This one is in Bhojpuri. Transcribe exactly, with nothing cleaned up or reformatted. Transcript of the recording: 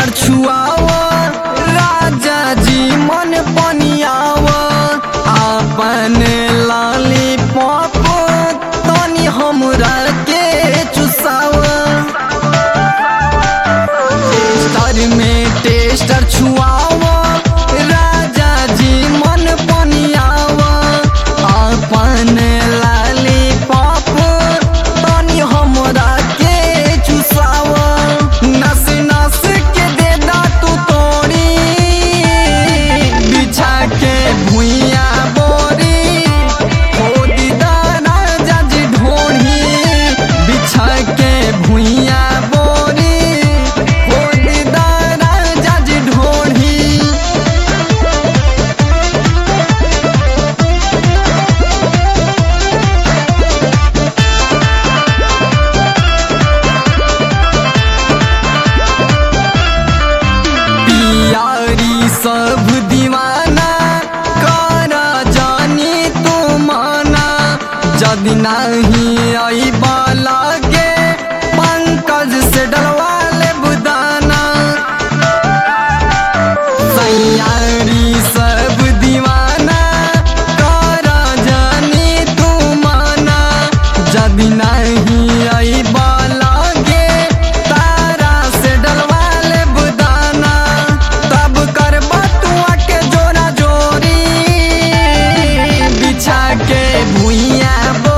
टेस्टर छुआवा राजा जी मन पनियावा अपन लॉलीपॉप तनी हमरा के चुसावा टेस्टर में टेस्टर छुआवा राजा जी मन पनियावा अपन लॉलीपॉप तनी हमरा के चुसावा नस नस के दे दा तू तोड़ी बिछा के भुइया बोरी खोदी दाना जज ढोढ़ी बिछा के भुइया बोरी खोदी दाना जज ढोढ़ी यारी सब दीवाना करा जानी तू माना जद नहीं आई बाला के पंकज से डरवा ले बुदाना यारी सब दीवाना करा जानी तू माना जद नहीं आई बाला के तारा से डलवा ले बुदाना तब कर बतुआ के जोरा जोरी बिछा के भुइया